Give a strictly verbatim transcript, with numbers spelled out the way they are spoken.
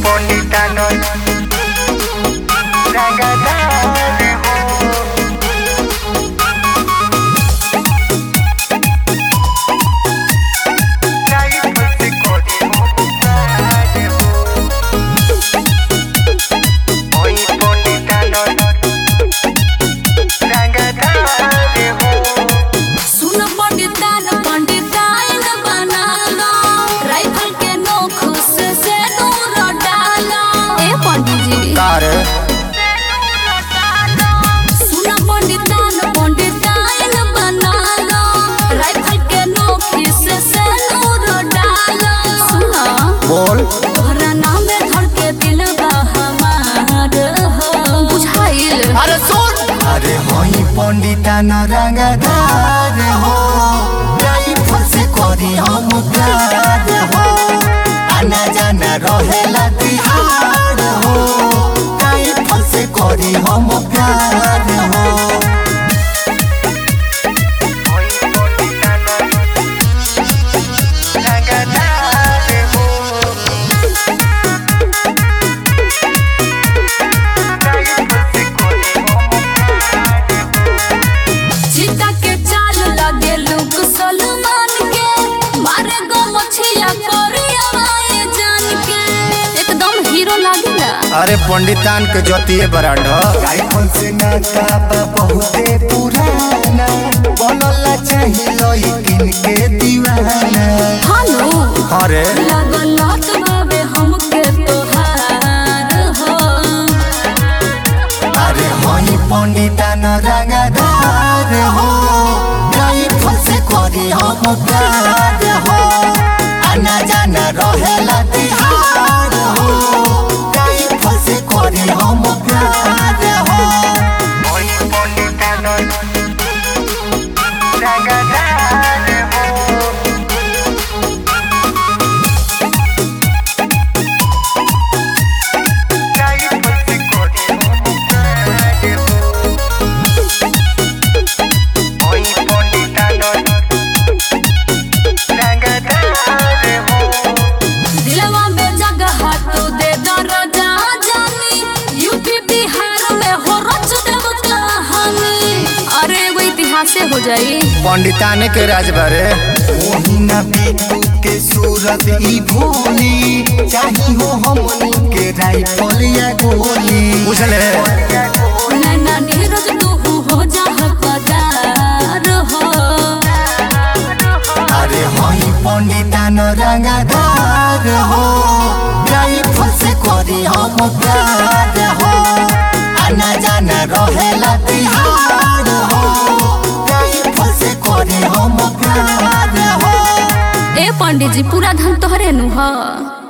bonita no ragadare ho kai pulse kodi ho ragadare ho oi bonita no ragadare ho सुन पंडिता न पंडिता इन बना लो rifle के नोक से से दूर डालो ए पंडित जी कार सुन पंडिता न पंडिता इन बना लो राइफल के नोक से से दूर डालो सुना बोल तोहरा नाम में धर के दिलवा हमार हो बुझाइल अरे सुन अरे होई पंडिता न रंगदार हो जाई फसे करी हम प्यार हो आना जाना रहेला तिहार हो जाई फसे करी हम प्यार हो होई पंडिता न रंगदार हो सीता के चाल लगे लोग सलमान के मारे गो मछिया कोरिया आए जान के एकदम हीरो लागेला अरे पंडितान के जोतिए बरांड राइफल से नाता बहुते पुराना बनला चाहिए लेकिन के दीवाना हालो अरे लगल लात बाबे हमके तोहार हो अरे होई पंडितान रंगदार हो राइफल से करी हम प्यार हो आना जाना रहेला तिहार हो राइफल से करी हम प्यार हो होई पंडितान रंगदार हो राइफल से करी हम प्यार हो होई पंडितान रंगदार हो दिलवा में जगह तू दे दरजा जानी यूपी बिहार में हो रच देव कहानी अरे वो इतिहास हो जाई पंडिताने के राजबारे मोहिना बेटू के सूरत ई भोली चाही हो हमनी के राइफल या गोली बुझले नैना नीरज तू हो जा हकदार हो अरे होई पंडितान रंगदार हो राइफल से करी हम प्यार हो आना जाना रहेला तिहार हो राइफल से करी हम प्यार हो ए पंडित जी पूरा धन तोहरे नु ह